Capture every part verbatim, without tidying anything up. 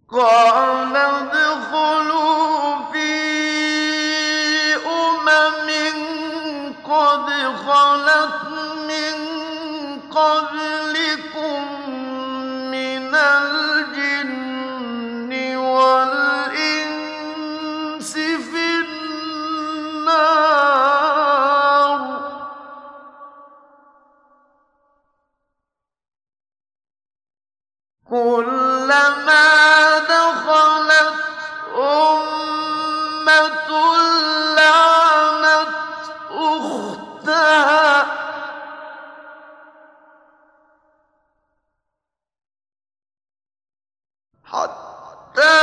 قَالَ ادْخُلُوا فِي أُمَمٍ قَدْ خَلَتْ مِن قَبْلِكُم مِّنَ الْجِنِّ وَالْإِنسِ فِي النَّارِ ۖ كُلَّمَا دَخَلَتْ أُمَّةٌ لَّعَنَتْ أُخْتَهَا ۖ حَتَّىٰ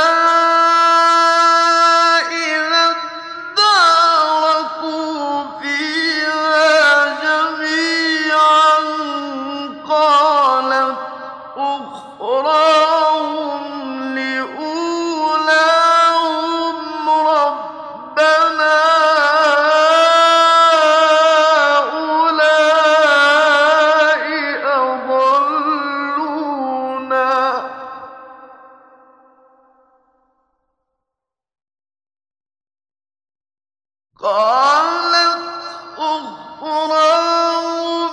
إِذَا ادَّارَكُوا فِيهَا جَمِيعًا قَالَتْ أُخْرَاهُمْ لِأُولَاهُمْ رَبَّنَا هَٰؤُلَاءِ أَضَلُّونَا قَالَتْ أُخْرَاهُمْ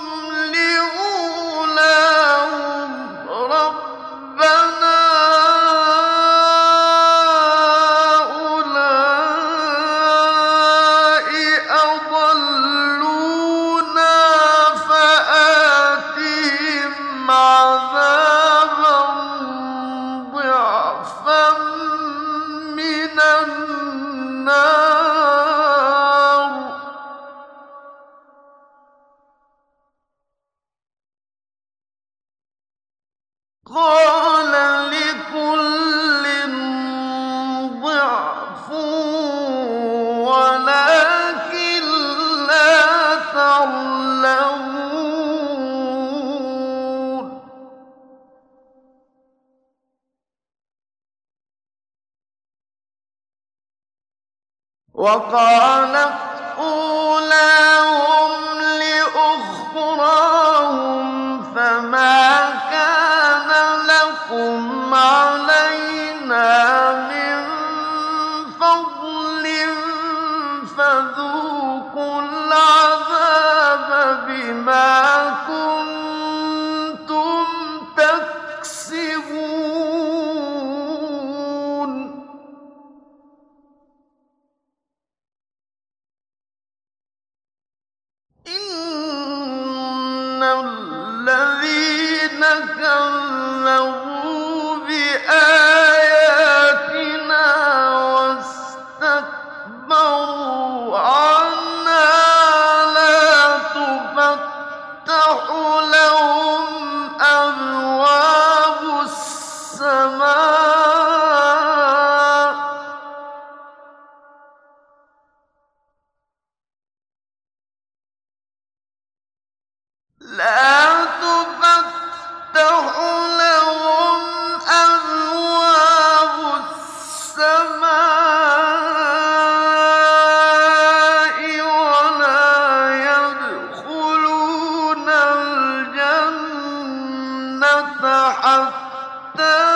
لِأُولَاهُمْ رَبَّنَا هَٰؤُلَاءِ أَضَلُّونَا فَآتِهِمْ عَذَابًا ضِعْفًا مِّنَ النَّارِ ۖ قَالَ لِكُلٍّ ضِعْفٌ وَلَٰكِن لَّا تَعْلَمُونَ وَقَالَتْ أُولَاهُمْ لِأُخْرَاهُمْ فَمَا كَانَ لَكُمْ عَلَيْنَا مِن فَضْلٍ فَذُوقُوا الْعَذَابَ بِمَا كُنتُمْ تَكْسِبُونَ إِنَّ الَّذِينَ كَذَّبُوا بِآيَاتِنَا وَاسْتَكْبَرُوا عَنْهَا لَا تُفَتَّحُ لَهُمْ أَبْوَابُ السَّمَاءِ لا تفتح لهم أبواب السماء ولا يدخلون الجنة حتى